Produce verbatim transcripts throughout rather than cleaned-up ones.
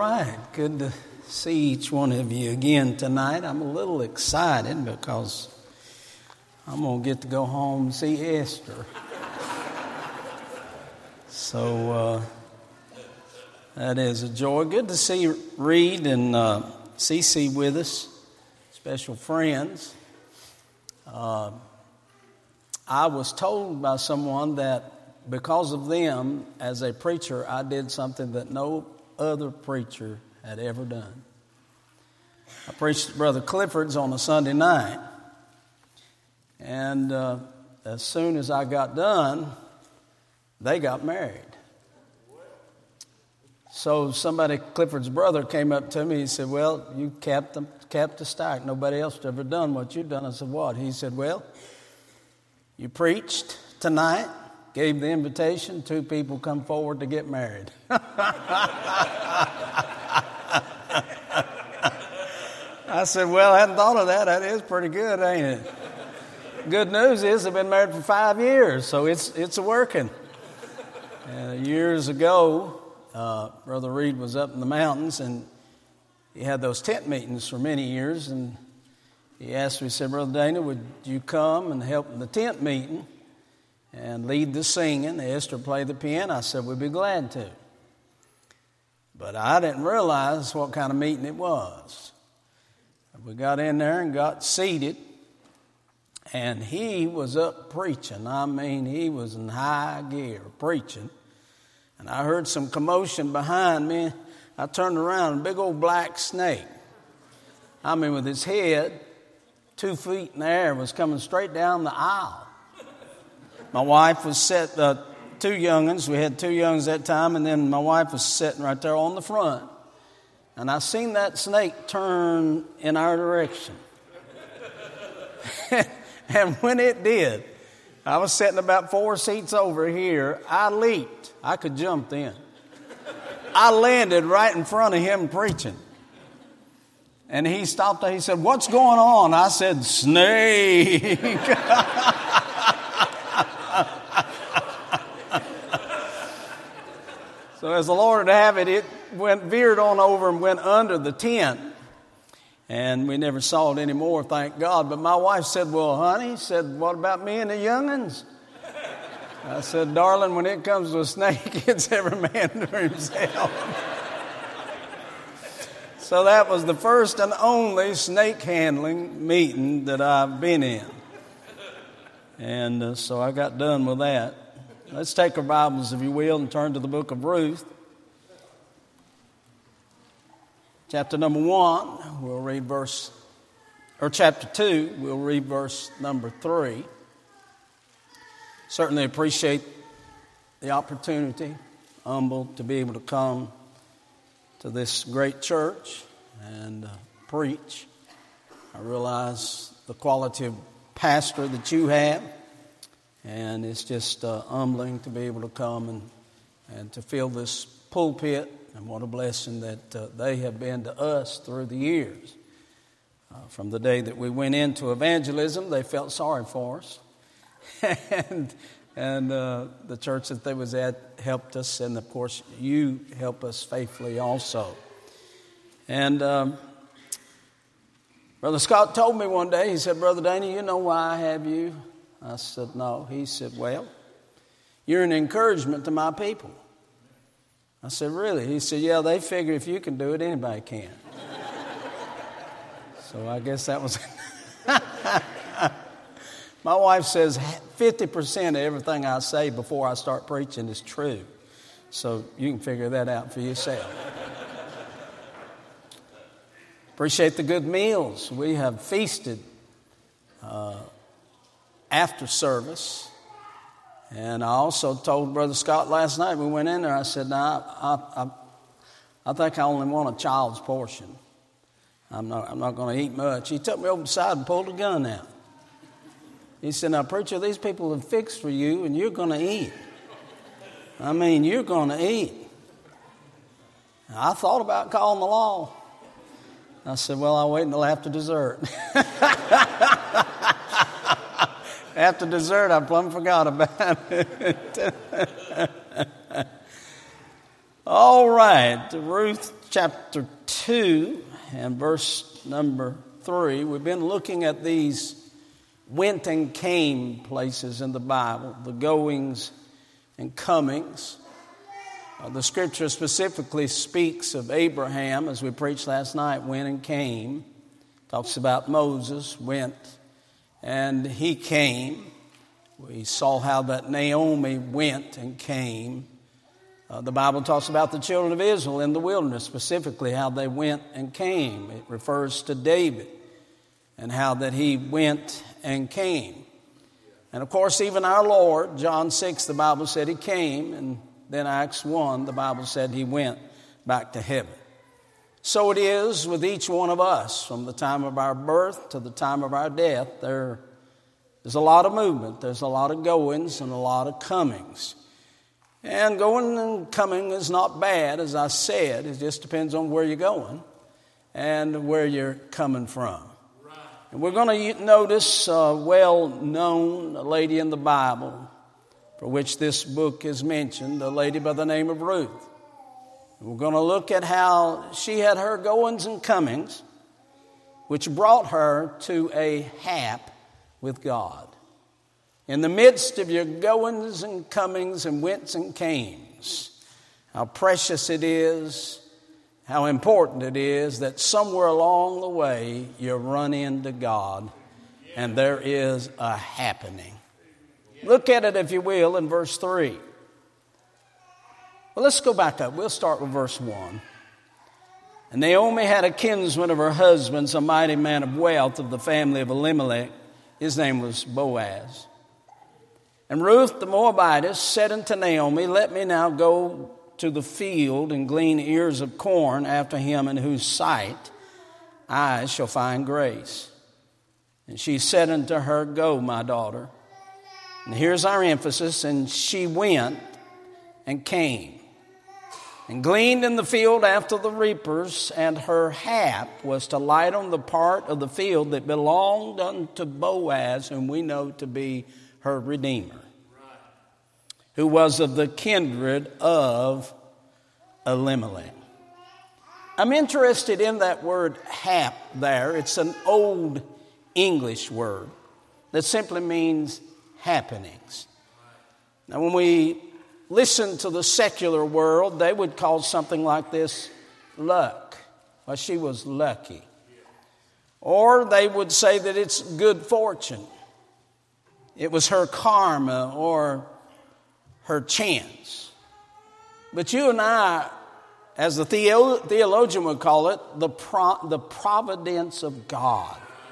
right, good to see each one of you again tonight. I'm a little excited because I'm going to get to go home and see Esther. So uh, that is a joy. Good to see Reed and uh, Cece with us, special friends. Uh, I was told by someone that because of them, as a preacher, I did something that no other preacher had ever done. I preached at Brother Clifford's on a Sunday night, and uh, as soon as I got done, they got married. So somebody, Clifford's brother, came up to me. He said, "Well, you capped the, capped the stack. Nobody else ever done what you've done." I said, "What?" He said, "Well, you preached tonight, gave the invitation, two people come forward to get married." I said, "Well, I hadn't thought of that. That is pretty good, ain't it?" Good news is they've been married for five years, so it's it's a working. Uh, years ago, uh, Brother Reed was up in the mountains, and he had those tent meetings for many years, and he asked me, he said, "Brother Dana, would you come and help in the tent meeting and lead the singing? Esther played the piano." I said, "We'd be glad to." But I didn't realize what kind of meeting it was. We got in there and got seated, and he was up preaching. I mean, he was in high gear preaching. And I heard some commotion behind me. I turned around, a big old black snake, I mean, with his head two feet in the air, was coming straight down the aisle. My wife was set, uh, two young'uns. We had two young'uns that time, and then my wife was sitting right there on the front. And I seen that snake turn in our direction. And when it did, I was sitting about four seats over here. I leaped. I could jump then. I landed right in front of him preaching. And he stopped there. He said, "What's going on?" I said, "Snake." So as the Lord would have it, it went veered on over and went under the tent. And we never saw it anymore, thank God. But my wife said, "Well, honey," said, "what about me and the young'uns?" I said, "Darling, when it comes to a snake, it's every man for himself." So that was the first and only snake handling meeting that I've been in. And uh, so I got done with that. Let's take our Bibles, if you will, and turn to the book of Ruth. Chapter number one, we'll read verse, or chapter two, we'll read verse number three. Certainly appreciate the opportunity, humbled to be able to come to this great church and uh, preach. I realize the quality of pastor that you have, and it's just uh, humbling to be able to come and, and to fill this pulpit. And what a blessing that uh, they have been to us through the years. Uh, from the day that we went into evangelism, they felt sorry for us. and and uh, the church that they was at helped us. And, of course, you help us faithfully also. And um, Brother Scott told me one day, he said, "Brother Dana, you know why I have you?" I said, "No." He said, "Well, you're an encouragement to my people." I said, "Really?" He said, "Yeah, they figure if you can do it, anybody can." So I guess that was... My wife says fifty percent of everything I say before I start preaching is true. So you can figure that out for yourself. Appreciate the good meals. We have feasted uh, after service. And I also told Brother Scott last night, we went in there, I said, "Now, I, I, I think I only want a child's portion. I'm not, I'm not going to eat much." He took me over the side and pulled a gun out. He said, "Now, preacher, these people have fixed for you, and you're going to eat. I mean, you're going to eat." I thought about calling the law. I said, "Well, I'll wait until after dessert." After dessert, I plumb forgot about it. All right, Ruth chapter two and verse number three. We've been looking at these went and came places in the Bible, the goings and comings. Uh, the scripture specifically speaks of Abraham, as we preached last night, went and came. Talks about Moses, went and he came. We saw how that Naomi went and came. Uh, the Bible talks about the children of Israel in the wilderness, specifically how they went and came. It refers to David and how that he went and came. And of course, even our Lord, John six, the Bible said he came, and then Acts one, the Bible said he went back to heaven. So it is with each one of us, from the time of our birth to the time of our death. There is a lot of movement, there's a lot of goings and a lot of comings. And going and coming is not bad, as I said. It just depends on where you're going and where you're coming from. Right. And we're going to notice a well-known lady in the Bible for which this book is mentioned, a lady by the name of Ruth. And we're going to look at how she had her goings and comings, which brought her to a hap with God. In the midst of your goings and comings and wents and cames, how precious it is, how important it is that somewhere along the way you run into God and there is a happening. Look at it, if you will, in verse three. Well, let's go back up. We'll start with verse one. And Naomi had a kinsman of her husband's, a mighty man of wealth of the family of Elimelech. His name was Boaz. And Ruth the Moabitess said unto Naomi, Let me now go to the field and glean ears of corn after him in whose sight I shall find grace. And she said unto her, Go, my daughter. And here's our emphasis. And she went and came and gleaned in the field after the reapers, and her hap was to light on the part of the field that belonged unto Boaz, whom we know to be her Redeemer, who was of the kindred of Elimelech. I'm interested in that word hap there. It's an old English word that simply means happenings. Now, when we listen to the secular world, they would call something like this luck. Well, she was lucky. Or they would say that it's good fortune. It was her karma or her chance. But you and I, as the theo- theologian would call it, the, pro- the providence of God.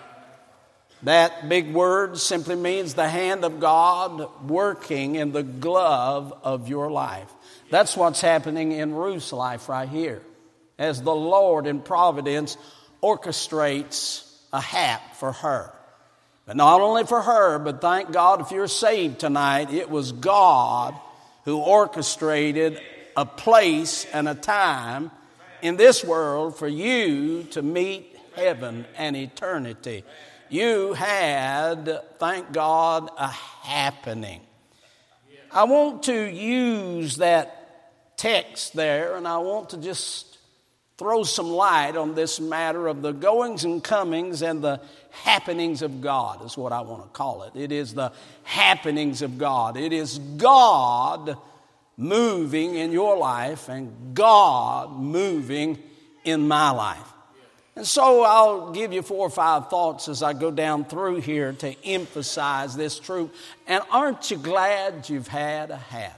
That big word simply means the hand of God working in the glove of your life. That's what's happening in Ruth's life right here, as the Lord in providence orchestrates a hap for her. But not only for her, but thank God if you're saved tonight, it was God who orchestrated a place and a time in this world for you to meet heaven and eternity. You had, thank God, a happening. I want to use that text there, and I want to just throw some light on this matter of the goings and comings and the happenings of God, is what I want to call it. It is the happenings of God. It is God moving in your life and God moving in my life. And so I'll give you four or five thoughts as I go down through here to emphasize this truth. And aren't you glad you've had a hap?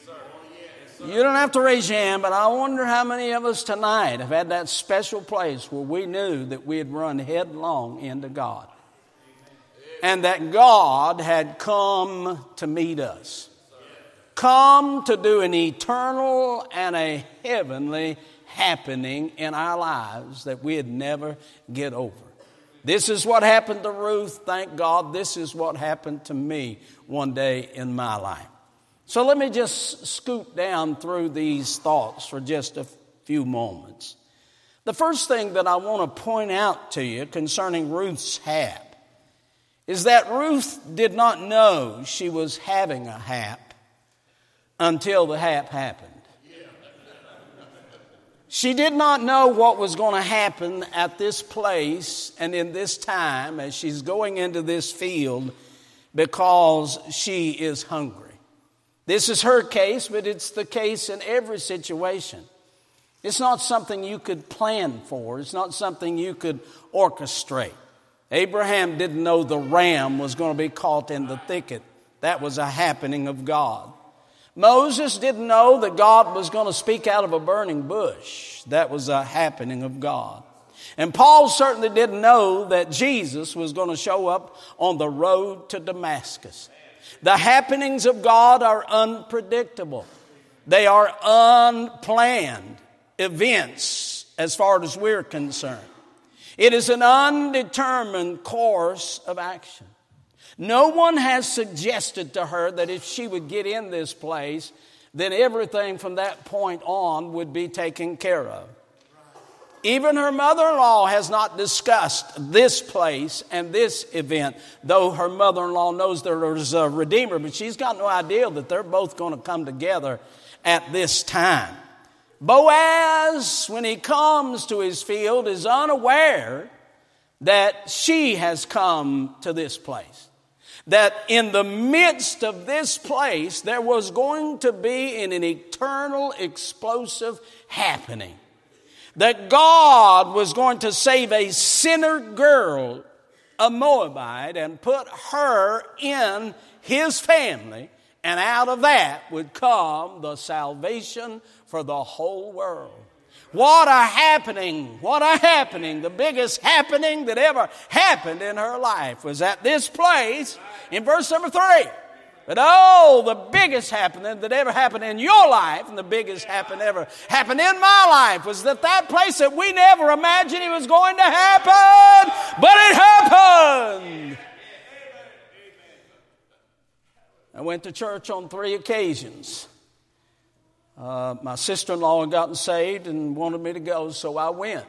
You don't have to raise your hand, but I wonder how many of us tonight have had that special place where we knew that we had run headlong into God. And that God had come to meet us. Come to do an eternal and a heavenly happening in our lives that we'd never get over. This is what happened to Ruth. Thank God this is what happened to me one day in my life. So let me just scoot down through these thoughts for just a few moments. The first thing that I want to point out to you concerning Ruth's hap is that Ruth did not know she was having a hap until the hap happened. She did not know what was going to happen at this place and in this time as she's going into this field because she is hungry. This is her case, but it's the case in every situation. It's not something you could plan for. It's not something you could orchestrate. Abraham didn't know the ram was going to be caught in the thicket. That was a happening of God. Moses didn't know that God was going to speak out of a burning bush. That was a happening of God. And Paul certainly didn't know that Jesus was going to show up on the road to Damascus. The happenings of God are unpredictable. They are unplanned events as far as we're concerned. It is an undetermined course of action. No one has suggested to her that if she would get in this place, then everything from that point on would be taken care of. Even her mother-in-law has not discussed this place and this event, though her mother-in-law knows there is a Redeemer, but she's got no idea that they're both going to come together at this time. Boaz, when he comes to his field, is unaware that she has come to this place. That in the midst of this place, there was going to be an eternal, explosive happening. That God was going to save a sinner girl, a Moabite, and put her in his family. And out of that would come the salvation for the whole world. What a happening, what a happening. The biggest happening that ever happened in her life was at this place in verse number three. But oh, the biggest happening that ever happened in your life and the biggest happen ever happened in my life was that that place that we never imagined it was going to happen, but it happened. I went to church on three occasions. Uh, my sister-in-law had gotten saved and wanted me to go, so I went.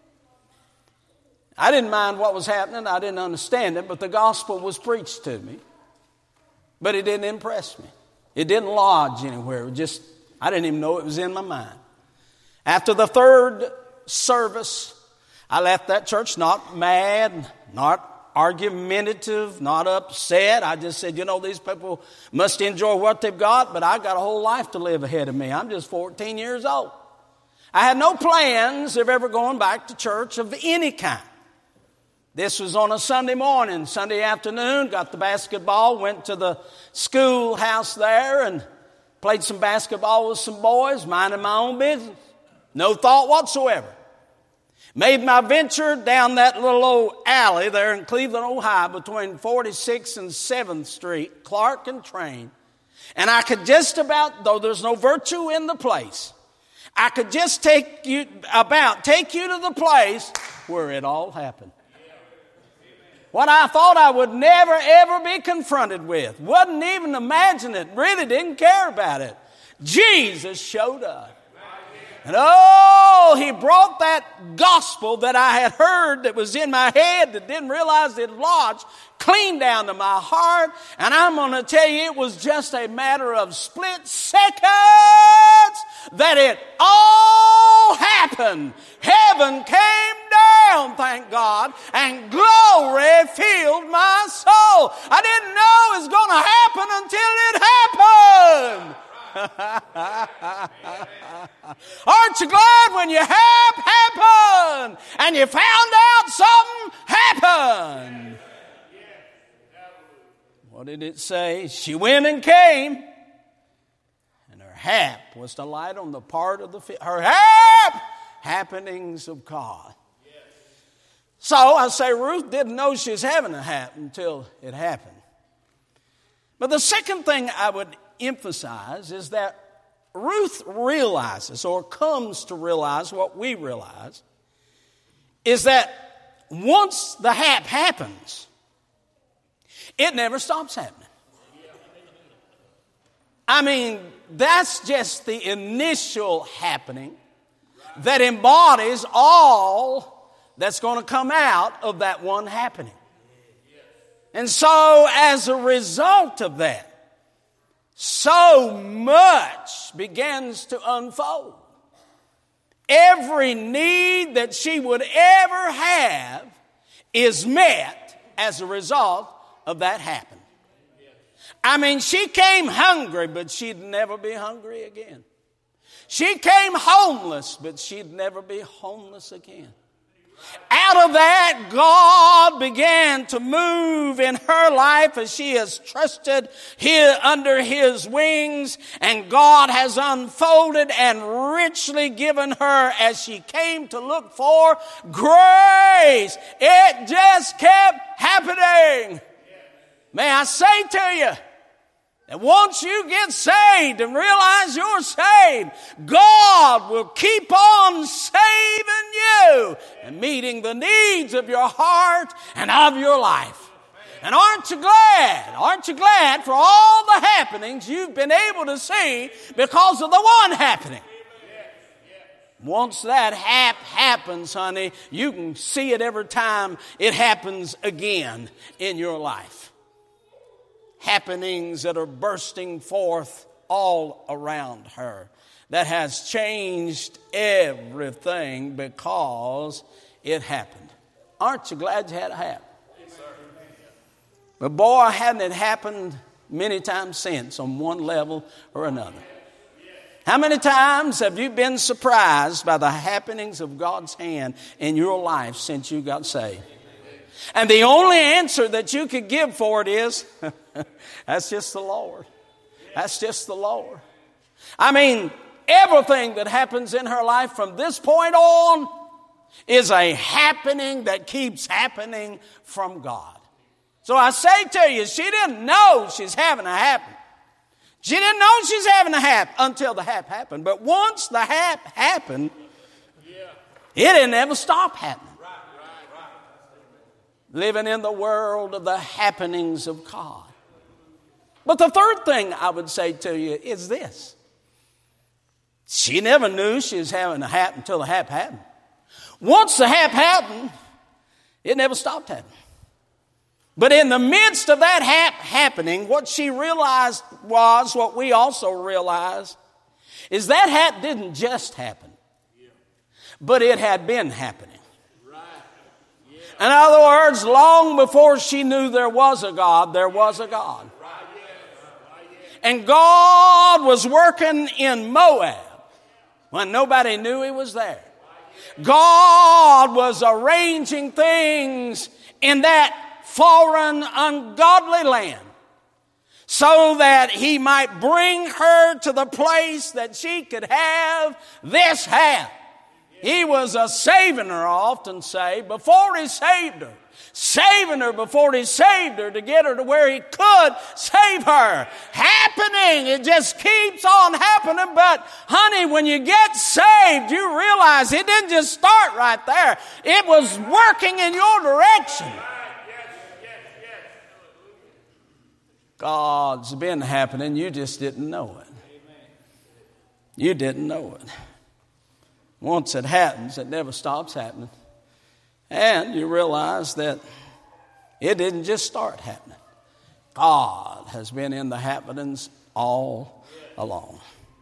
I didn't mind what was happening. I didn't understand it, but the gospel was preached to me. But it didn't impress me. It didn't lodge anywhere. It just, I didn't even know it was in my mind. After the third service, I left that church not mad, not argumentative, not upset. I just said, you know, these people must enjoy what they've got, but I got a whole life to live ahead of me. I'm just fourteen years old. I had no plans of ever going back to church of any kind. This was on a Sunday morning, Sunday afternoon, got the basketball, went to the schoolhouse there and played some basketball with some boys, minding my own business. No thought whatsoever. Made my venture down that little old alley there in Cleveland, Ohio, between forty-sixth and seventh Street, Clark and Train. And I could just about, though there's no virtue in the place, I could just take you about, take you to the place where it all happened. What I thought I would never, ever be confronted with. Wouldn't even imagine it. Really didn't care about it. Jesus showed up. And oh, he brought that gospel that I had heard that was in my head that didn't realize it lodged clean down to my heart. And I'm going to tell you, it was just a matter of split seconds that it all happened. Heaven came down, thank God, and glory filled my soul. I didn't know it was going to happen until it happened. Aren't you glad when you have happened and you found out something happened? What did it say? She went and came, and her hap was to light on the part of the field. Her hap, happenings of God. So I say Ruth didn't know she was having a hap until it happened. But the second thing I would emphasize is that Ruth realizes or comes to realize what we realize is that once the hap happens, it never stops happening. I mean, that's just the initial happening that embodies all that's going to come out of that one happening. And so as a result of that, so much begins to unfold. every need that she would ever have is met as a result of that happening. I mean, she came hungry, but she'd never be hungry again. She came homeless, but she'd never be homeless again. Out of that, God began to move in her life as she has trusted here under His wings, and God has unfolded and richly given her, as she came to look for, grace. It just kept happening. May I say to you, that once you get saved and realize you're saved, God will keep on saving you and meeting the needs of your heart and of your life. And aren't you glad? Aren't you glad for all the happenings you've been able to see because of the one happening? Once that hap happens, honey, you can see it every time it happens again in your life. Happenings that are bursting forth all around her. That has changed everything because it happened. Aren't you glad you had it happen? Yes, sir. But boy, hadn't it happened many times since on one level or another. How many times have you been surprised by the happenings of God's hand in your life since you got saved? And the only answer that you could give for it is, that's just the Lord. That's just the Lord. I mean, everything that happens in her life from this point on is a happening that keeps happening from God. So I say to you, she didn't know she's having a happen. She didn't know she's having a hap until the hap happened. But once the hap happened, it didn't ever stop happening. Living in the world of the happenings of God. But the third thing I would say to you is this. She never knew she was having a hap until the hap happened. Once the hap happened, it never stopped happening. But in the midst of that hap happening, what she realized was, what we also realized, is that hap didn't just happen, but it had been happening. In other words, long before she knew there was a God, there was a God. And God was working in Moab when nobody knew He was there. God was arranging things in that foreign, ungodly land so that He might bring her to the place that she could have this hap. He was a saving her, I often say, before He saved her. Saving her before He saved her to get her to where He could save her. Happening. It just keeps on happening. But, honey, when you get saved, you realize it didn't just start right there. It was working in your direction. God's been happening. You just didn't know it. You didn't know it. Once it happens, it never stops happening. And you realize that it didn't just start happening. God has been in the happenings all along.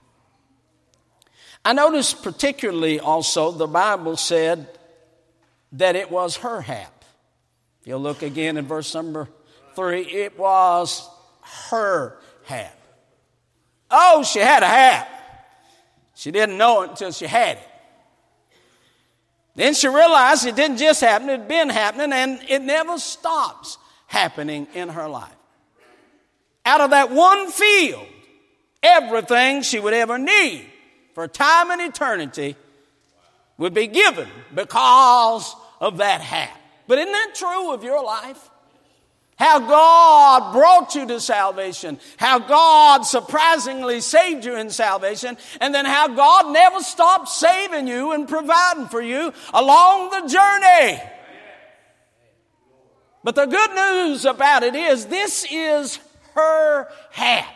I noticed particularly also the Bible said that it was her hap. If you'll look again in verse number three, it was her hap. Oh, she had a hap. She didn't know it until she had it. Then she realized it didn't just happen, it had been happening, and it never stops happening in her life. Out of that one field, everything she would ever need for time and eternity would be given because of that hap. But isn't that true of your life? How God brought you to salvation. How God surprisingly saved you in salvation. And then how God never stopped saving you and providing for you along the journey. But the good news about it is this is her hap.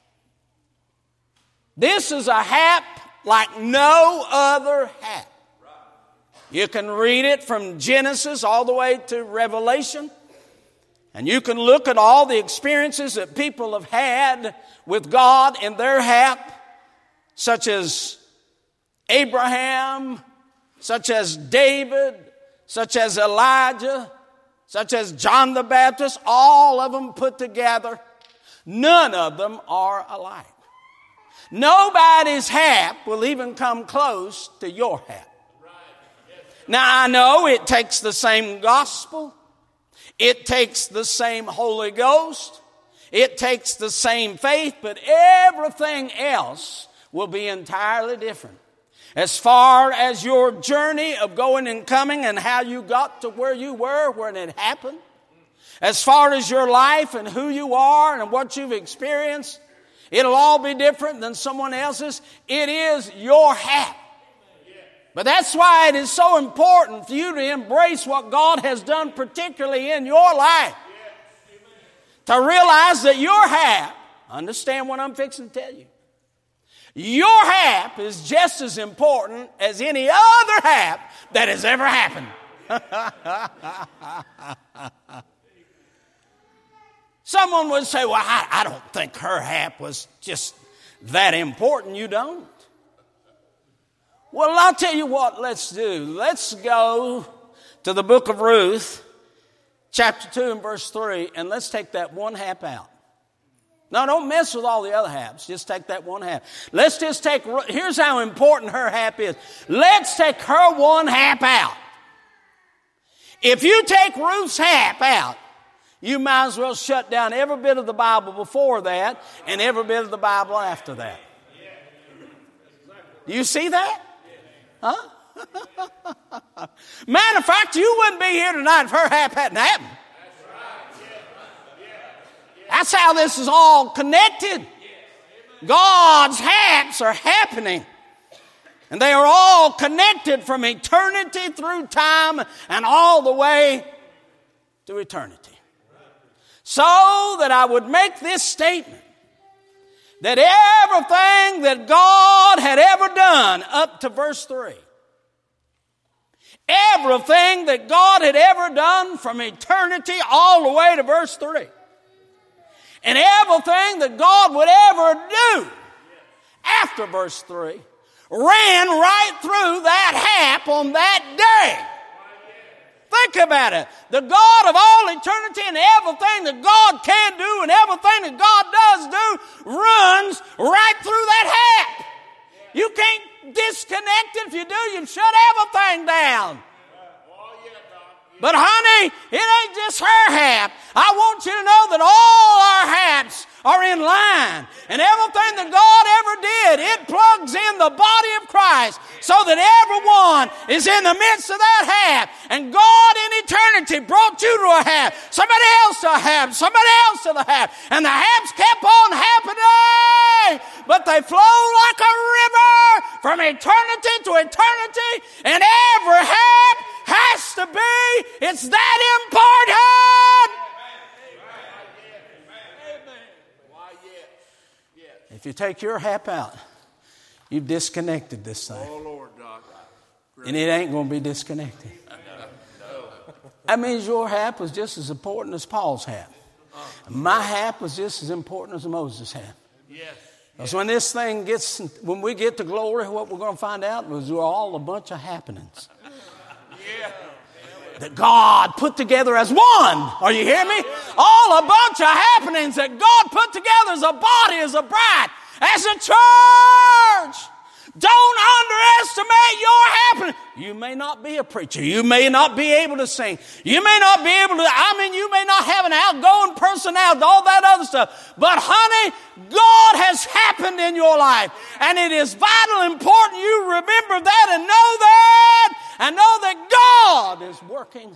This is a hap like no other hap. You can read it from Genesis all the way to Revelation. And you can look at all the experiences that people have had with God in their hap, such as Abraham, such as David, such as Elijah, such as John the Baptist, all of them put together, none of them are alike. Nobody's hap will even come close to your hap. Now, I know it takes the same gospel. It takes the same Holy Ghost. It takes the same faith, but everything else will be entirely different. As far as your journey of going and coming and how you got to where you were when it happened, as far as your life and who you are and what you've experienced, it'll all be different than someone else's. It is your hap. But that's why it is so important for you to embrace what God has done, particularly in your life. To realize that your hap, understand what I'm fixing to tell you, your hap is just as important as any other hap that has ever happened. Someone would say, well, I, I don't think her hap was just that important. You don't? Well, I'll tell you what let's do. Let's go to the book of Ruth, chapter two and verse three, and let's take that one hap out. No, don't mess with all the other haps. Just take that one hap. Let's just take, here's how important her hap is. Let's take her one hap out. If you take Ruth's hap out, you might as well shut down every bit of the Bible before that and every bit of the Bible after that. Do you see that? Huh? Matter of fact, you wouldn't be here tonight if her hap hadn't happened. That's how this is all connected. God's haps are happening. And they are all connected from eternity through time and all the way to eternity. So that I would make this statement, that everything that God had ever done up to verse three, everything that God had ever done from eternity all the way to verse three, and everything that God would ever do after verse three ran right through that hap on that day. Think about it. The God of all eternity and everything that God can do and everything that God does do runs right through that hap. You can't disconnect it. If you do, you've shut everything down. But honey, it ain't just her hap. I want you to know that all our haps are in line. And everything that God ever did, it plugs in the body of Christ so that everyone is in the midst of that hap. And God in eternity brought you to a hap, somebody else to a hap, somebody else to the hap. And the haps kept on happening. But they flow like a river from eternity to eternity. And every hap has to be, it's that important. If you take your hap out, you've disconnected this thing. Oh, Lord, Doc. And it ain't going to be disconnected. That means your hap was just as important as Paul's hap. My hap was just as important as Moses' hap. Yes. Because when this thing gets, when we get to glory, what we're going to find out was we're all a bunch of happenings. Yeah. That God put together as one. Are you hearing me? All a bunch of happenings that God put together as a body, as a bride, as a church. Don't underestimate your happening. You may not be a preacher. You may not be able to sing. You may not be able to, I mean, you may not have an outgoing personality, all that other stuff. But honey, God has happened in your life. And it is vital important you remember that and know that. And know that God is working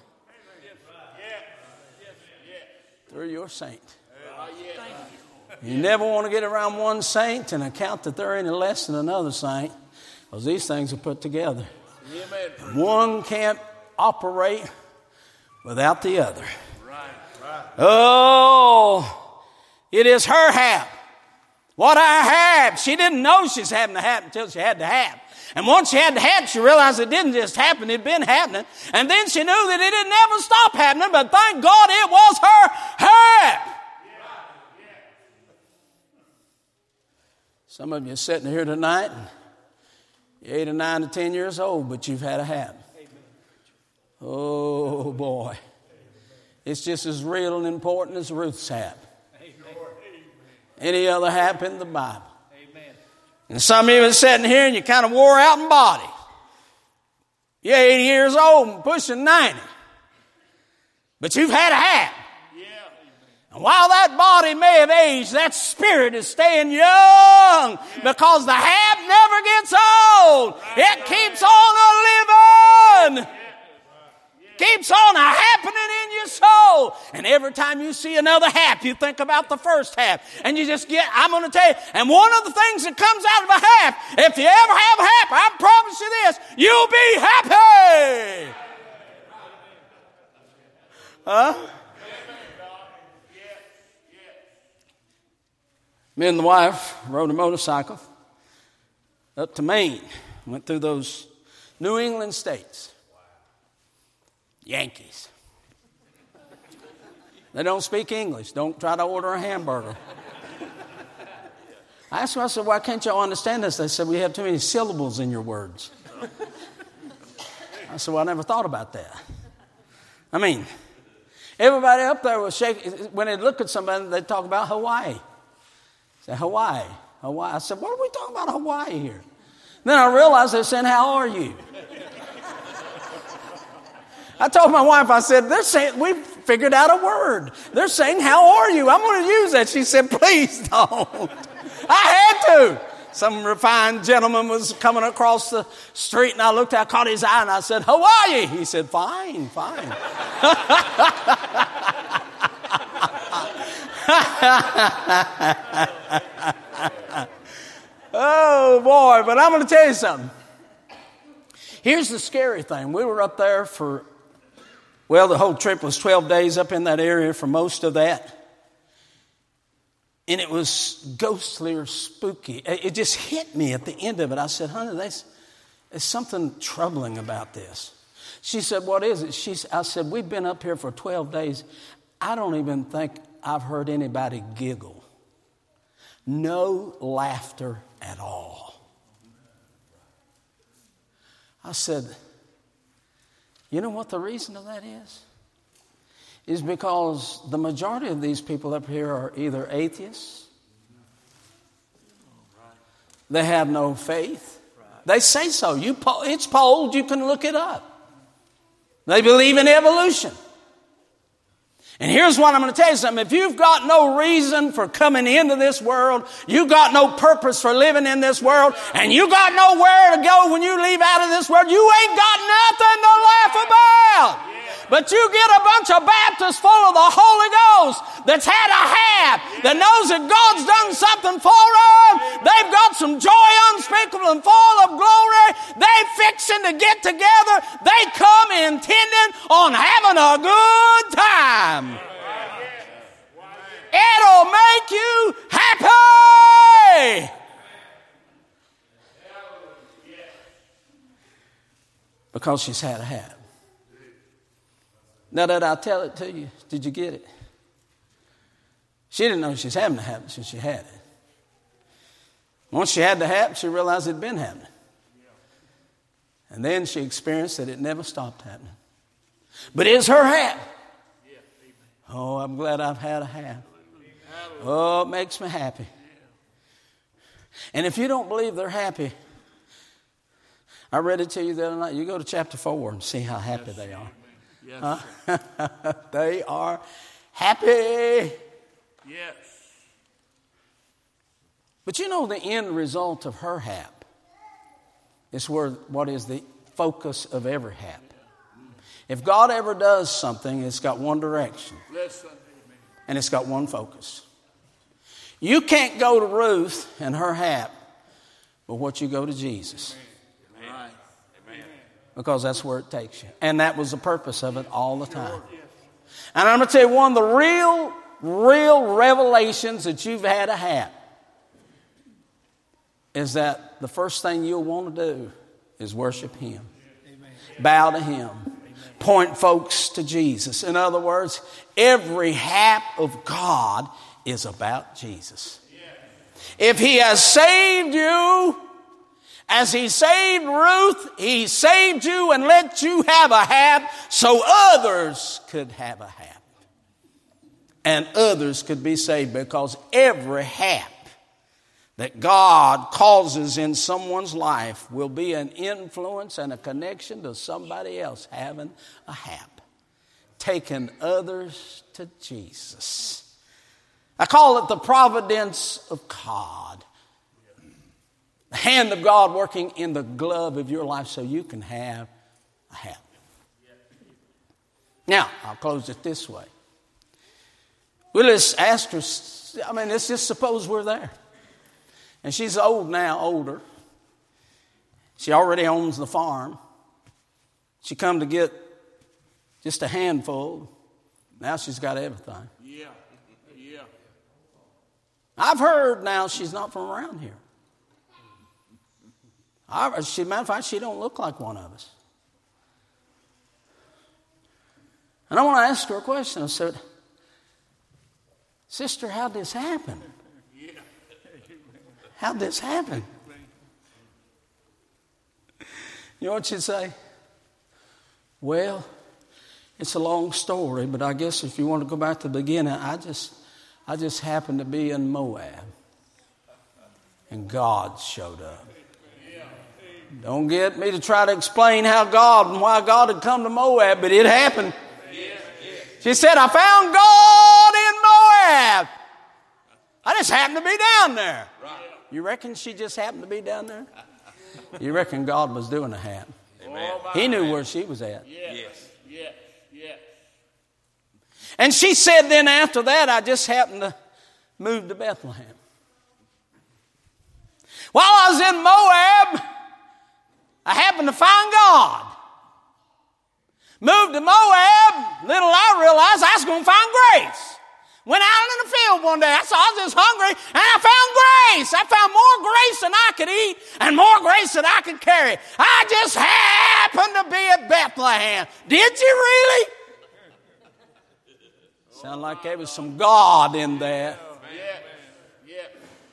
through your saint. You never want to get around one saint and account that they're any less than another saint, because these things are put together. And one can't operate without the other. Oh, it is her hap. What I have. She didn't know she's having to happen until she had to have. And once she had to have, she realized it didn't just happen, it'd been happening. And then she knew that it didn't ever stop happening, but thank God it was her hap. Some of you are sitting here tonight, and You're eight or nine or ten years old, but you've had a hap. Oh, boy. It's just as real and important as Ruth's hap. Any other hap in the Bible. And some of you are sitting here and you kind of wore out in body. You're eighty years old and pushing ninety. But you've had a hap. And while that body may have aged, that spirit is staying young because the hap never gets old. It keeps on a living. Keeps on a happening in your soul. And every time you see another hap, you think about the first hap. And you just get, I'm going to tell you, and one of the things that comes out of a hap, if you ever have a hap, I promise you this, you'll be happy. Huh? Me and the wife rode a motorcycle up to Maine. Went through those New England states. Yankees. They don't speak English. Don't try to order a hamburger. I asked them, I said, why can't y'all understand this? They said, we have too many syllables in your words. I said, well, I never thought about that. I mean, everybody up there was shaking. When they look at somebody, they talk about Hawaii. Say, Hawaii, Hawaii. I said, what are we talking about Hawaii here? Then I realized they're saying, how are you? I told my wife, I said, they're saying, we figured out a word. They're saying, how are you? I'm going to use that. She said, please don't. I had to. Some refined gentleman was coming across the street and I looked, I caught his eye and I said, Hawaii. He said, fine, fine. Oh, boy, but I'm going to tell you something. Here's the scary thing. We were up there for, well, the whole trip was twelve days up in that area for most of that. And it was ghostly or spooky. It just hit me at the end of it. I said, honey, there's, there's something troubling about this. She said, what is it? She, I said, we've been up here for twelve days. I don't even think I've heard anybody giggle. No laughter at all. I said, you know what the reason of that is? Is because the majority of these people up here are either atheists, they have no faith. They say so. You, it's polled. You can look it up. They believe in evolution. And here's what I'm going to tell you something. If you've got no reason for coming into this world, you got no purpose for living in this world, and you got nowhere to go when you leave out of this world, you ain't got nothing to laugh about. But you get a bunch of Baptists full of the Holy Ghost that's had a hap, that knows that God's done something for them. They've got some joy unspeakable and full of glory. They fixing to get together. They come intending on having a good time. It'll make you happy. Because she's had a hap. Now that I tell it to you, did you get it? She didn't know she's having a hap since she had it. Once she had the hap, she realized it had been happening. And then she experienced that it never stopped happening. But it's her hap. Oh, I'm glad I've had a hap. Oh, it makes me happy. And if you don't believe they're happy, I read it to you the other night. You go to chapter four and see how happy they are. Yes. Huh? They are happy. Yes. But you know the end result of her hap is where what is the focus of every hap. If God ever does something, it's got one direction. And it's got one focus. You can't go to Ruth and her hap, but what you go to Jesus. Because that's where it takes you. And that was the purpose of it all the time. And I'm going to tell you one of the real, real revelations that you've had a hap is that the first thing you'll want to do is worship Him. Amen. Bow to Him. Amen. Point folks to Jesus. In other words, every hap of God is about Jesus. If He has saved you, As he saved Ruth, he saved you and let you have a hap so others could have a hap. And others could be saved, because every hap that God causes in someone's life will be an influence and a connection to somebody else having a hap, taking others to Jesus. I call it the providence of God. The hand of God working in the glove of your life so you can have a hap. Now, I'll close it this way. We'll just ask her, I mean, let's just suppose we're there. And she's old now, older. She already owns the farm. She come to get just a handful. Now she's got everything. Yeah, yeah. I've heard now she's not from around here. I, she, matter of fact, she don't look like one of us. And I want to ask her a question. I said, Sister, how'd this happen? How'd this happen? You know what she'd say? Well, it's a long story, but I guess if you want to go back to the beginning, I just, I just happened to be in Moab, and God showed up. Don't get me to try to explain how God and why God had come to Moab, but it happened. She said, I found God in Moab. I just happened to be down there. You reckon she just happened to be down there? You reckon God was doing a hap? Amen. He knew where she was at. Yes. Yes. Yes. And she said then after that, I just happened to move to Bethlehem. While I was in Moab, I happened to find God. Moved to Moab, little I realized I was going to find grace. Went out in the field one day. I saw I was just hungry, and I found grace. I found more grace than I could eat and more grace than I could carry. I just happened to be at Bethlehem. Did you really? Sound like there was some God in there. Yeah. Yeah.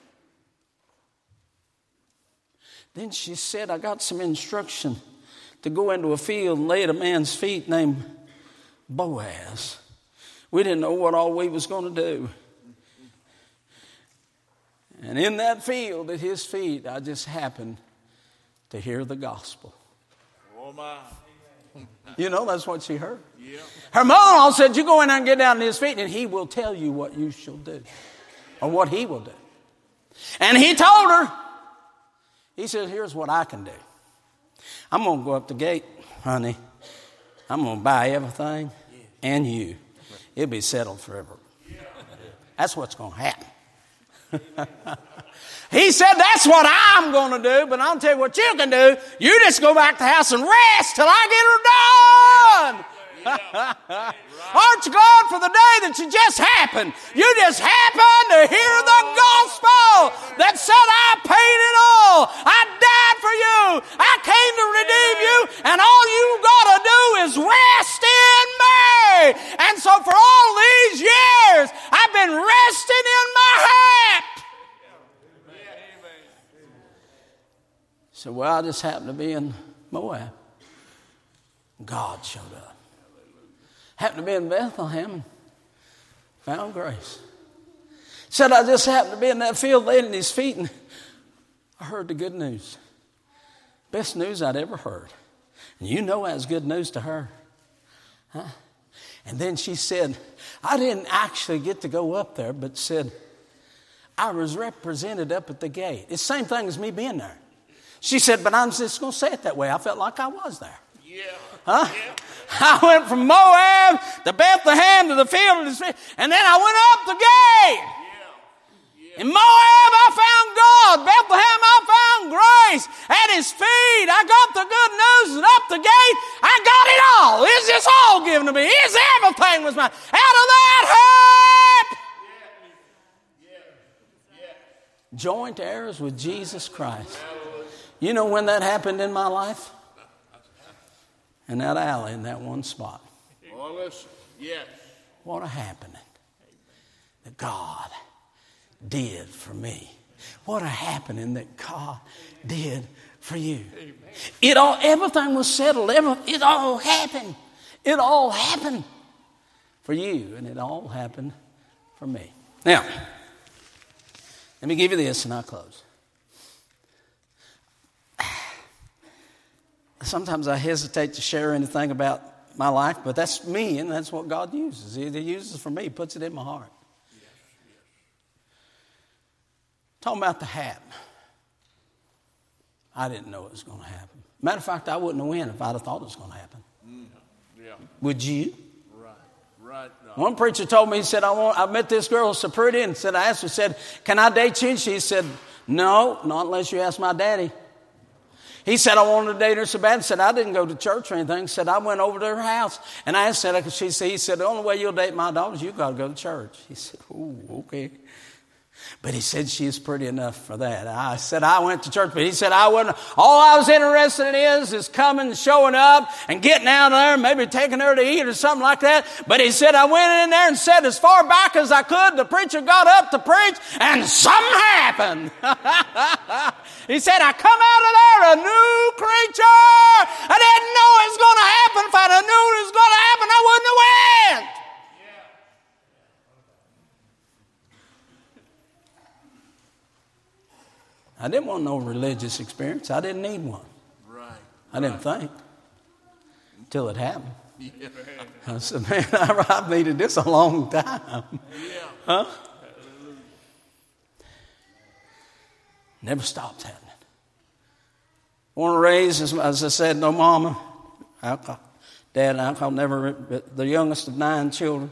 Then she said, I got some instruction to go into a field and lay at a man's feet named Boaz. We didn't know what all we was going to do. And in that field at his feet, I just happened to hear the gospel. Oh, my. You know, that's what she heard. Yeah. Her mother-in-law said, you go in there and get down at his feet, and he will tell you what you shall do, or what he will do. And he told her, he said, here's what I can do. I'm going to go up the gate, honey. I'm going to buy everything and you. It'll be settled forever. That's what's going to happen. He said, that's what I'm going to do, but I'll tell you what you can do. You just go back to the house and rest till I get her done. Aren't you glad for the day that you just happened? You just happened to hear the gospel that said, I paid it all. I died for you. I came to redeem you. And all you got to do is rest in me. And so for all these years, I've been resting in my hat. So, well, I just happened to be in Moab. God showed up. Happened to be in Bethlehem and found grace. Said I just happened to be in that field laying at his feet, and I heard the good news. Best news I'd ever heard. And you know that was good news to her. Huh? And then she said, I didn't actually get to go up there, but said, I was represented up at the gate. It's the same thing as me being there. She said, but I'm just going to say it that way. I felt like I was there. Yeah. Huh? Yeah. I went from Moab to Bethlehem to the field, and then I went up the gate. Yeah. Yeah. In Moab, I found God. Bethlehem, I found grace. At his feet, I got the good news, and up the gate, I got it all. It's just all given to me. It's everything was mine. Out of that hap. Yeah. Yeah. Yeah. Joint heirs with Jesus Christ. You know when that happened in my life? In that alley, in that one spot. Oh, listen. Yes. What a happening that God did for me. What a happening that God did for you. Amen. It all, everything was settled. Every, it all happened. It all happened for you, and it all happened for me. Now, let me give you this, and I'll close. Sometimes I hesitate to share anything about my life, but that's me, and that's what God uses. He uses it for me. He puts it in my heart. Yes, yes. Talking about the hat. I didn't know it was going to happen. Matter of fact, I wouldn't have won if I'd have thought it was going to happen. Mm, yeah. Would you? Right, right. No. One preacher told me, he said, I want, I met this girl so pretty, and said, I asked her, said, can I date you? And she said, no, not unless you ask my daddy. He said, I wanted to date her so bad. He said, I didn't go to church or anything. He said, I went over to her house. And I said, she said, he said, the only way you'll date my daughter is you got to go to church. He said, oh, okay. But he said, she is pretty enough for that. I said, I went to church, but he said, I wouldn't. All I was interested in is, is coming, showing up, and getting out there, and maybe taking her to eat or something like that. But he said, I went in there and said, as far back as I could, the preacher got up to preach, and something happened. He said, I come out of there a new creature. I didn't know it was going to happen. If I'd have knew it was going to happen, I wouldn't have went. I didn't want no religious experience. I didn't need one. Right. I didn't think until it happened. Yeah. I said, man, I've needed this a long time. Yeah. Huh? Never stopped happening. Born and raised, as, as I said, no mama. Alcohol. Dad and alcohol, never, the youngest of nine children.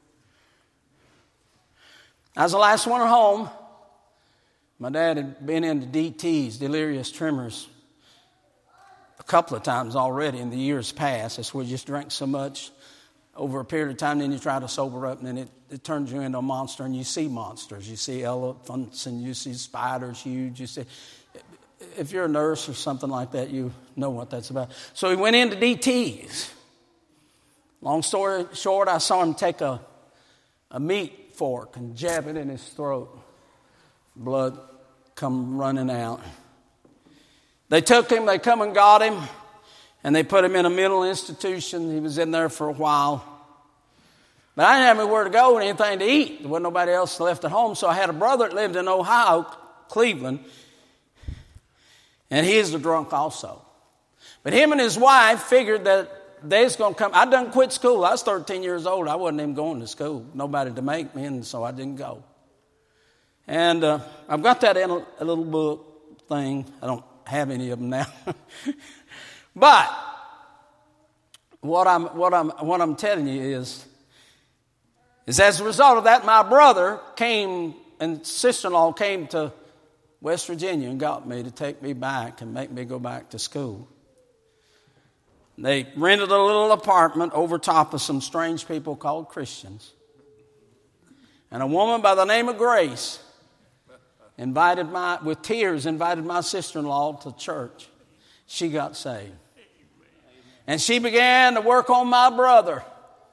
I was the last one at home. My dad had been into D Ts, delirious tremors, a couple of times already in the years past. That's where you just drink so much over a period of time, then you try to sober up, and then it, it turns you into a monster, and you see monsters. You see elephants, and you see spiders huge. You see, if you're a nurse or something like that, you know what that's about. So he went into D Ts. Long story short, I saw him take a, a meat fork and jab it in his throat. Blood come running out. They took him, they come and got him, and they put him in a mental institution. He was in there for a while. But I didn't have anywhere to go and anything to eat. There wasn't nobody else left at home, so I had a brother that lived in Ohio, Cleveland, and he is a drunk also. But him and his wife figured that they was going to come. I done quit school. I was thirteen years old. I wasn't even going to school. Nobody to make me, and so I didn't go. And uh, I've got that in a, a little book thing. I don't have any of them now. But what I'm what I'm what I'm telling you is, is as a result of that, my brother came and sister-in-law came to West Virginia and got me to take me back and make me go back to school. They rented a little apartment over top of some strange people called Christians. And a woman by the name of Grace invited my, with tears, invited my sister-in-law to church. She got saved. And she began to work on my brother.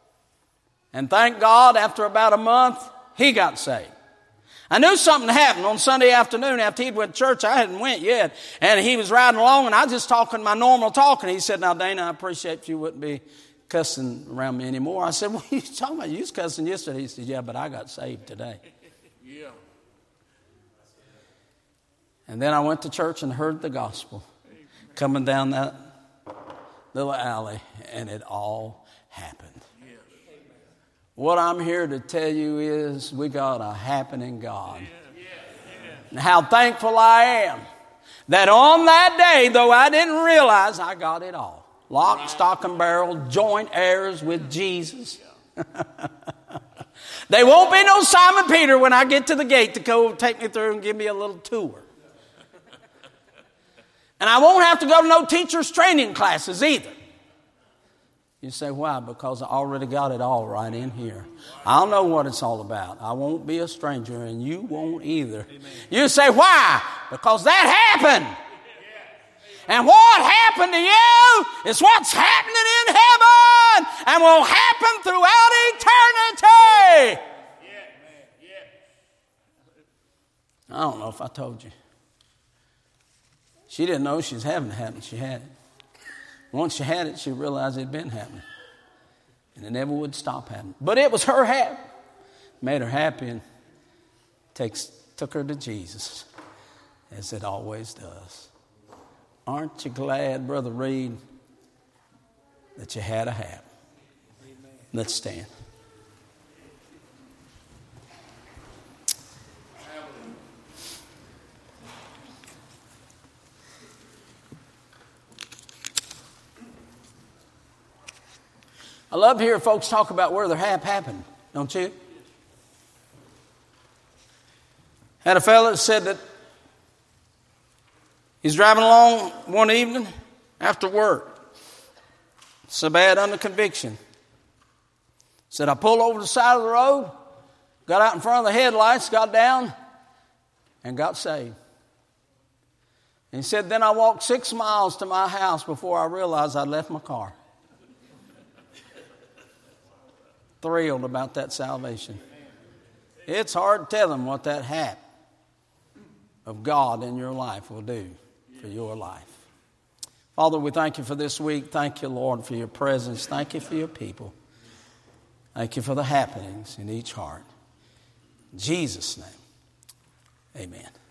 And thank God, after about a month, he got saved. I knew something happened on Sunday afternoon after he'd went to church. I hadn't went yet. And he was riding along, and I was just talking my normal talk. And he said, now, Dana, I appreciate if you wouldn't be cussing around me anymore. I said, what are you talking about? You was cussing yesterday. He said, yeah, but I got saved today. Yeah. And then I went to church and heard the gospel coming down that little alley, and it all happened. Yes. What I'm here to tell you is we got a happening God. Yeah. Yeah. And how thankful I am that on that day, though I didn't realize, I got it all. Lock, right. Stock, and barrel, joint heirs with Jesus. There won't be no Simon Peter when I get to the gate to go take me through and give me a little tour. And I won't have to go to no teacher's training classes either. You say, why? Because I already got it all right in here. I'll know what it's all about. I won't be a stranger, and you won't either. Amen. You say, why? Because that happened. And what happened to you is what's happening in heaven and will happen throughout eternity. I don't know if I told you. She didn't know she was having it happen. She had it. Once she had it, she realized it had been happening. And it never would stop happening. But it was her happy. Made her happy and takes, took her to Jesus, as it always does. Aren't you glad, Brother Reed, that you had a hat? Let's stand. I love to hear folks talk about where their hap happened, don't you? Had a fellow that said that he's driving along one evening after work. So bad under conviction. Said, I pulled over the side of the road, got out in front of the headlights, got down, and got saved. And he said, then I walked six miles to my house before I realized I'd left my car. Thrilled about that salvation. It's hard to tell them what that hap of God in your life will do for your life. Father, we thank you for this week. Thank you, Lord, for your presence. Thank you for your people. Thank you for the happenings in each heart. In Jesus' name, amen.